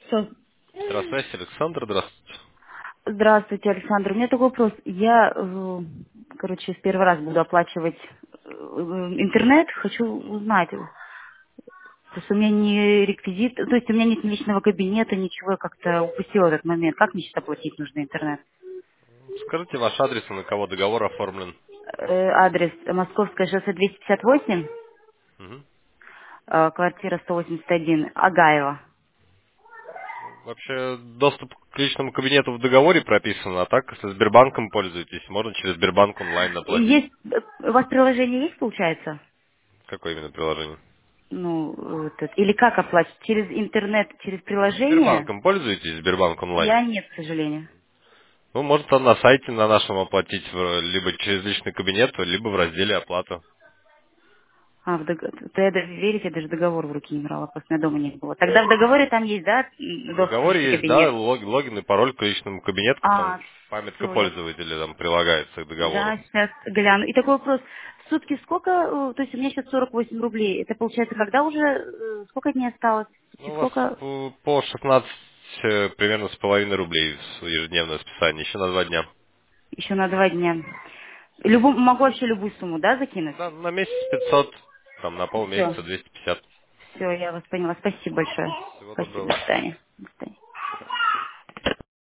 Что? Здравствуйте, Александр, здравствуйте. Здравствуйте, Александр. У меня такой вопрос. Я, короче, в первый раз буду оплачивать интернет. Хочу узнать. Просто у меня не реквизит, то есть у меня нет ни личного кабинета, ничего, я как-то упустила этот момент. Как мне сейчас оплатить нужный интернет? Скажите ваш адрес, на кого договор оформлен. Адрес Московское шоссе 258, Мгм. квартира 181, Агаева. Вообще, доступ к личному кабинету в договоре прописан, а так, если Сбербанком пользуетесь, можно через Сбербанк онлайн оплатить. Есть, у вас приложение есть, получается? Какое именно приложение? Ну, или как оплачивать? Через интернет, через приложение? Сбербанком пользуетесь, Сбербанк онлайн? Я нет, к сожалению. Ну, может, там на сайте на нашем оплатить, либо через личный кабинет, либо в разделе «Оплата». То я даже, верите, я даже договор в руки не брала, просто у меня дома не было. Тогда в договоре там есть, да, В доступ в личный договоре есть, да, кабинет? логин и пароль к личному кабинету, там памятка Все, я, пользователя там прилагается к договору. да, сейчас гляну. И такой вопрос, в сутки сколько, то есть у меня сейчас 48 рублей, это получается, когда уже, сколько дней осталось? В Ну, сутки у вас сколько? по 16 примерно с половиной рублей ежедневное списание, еще на 2 дня. Еще на 2 дня. Могу вообще любую сумму, да, закинуть? На месяц 500, там на Все, полмесяца 250. все, я вас поняла. Спасибо большое. Всего Спасибо, доброго. до свидания. До свидания.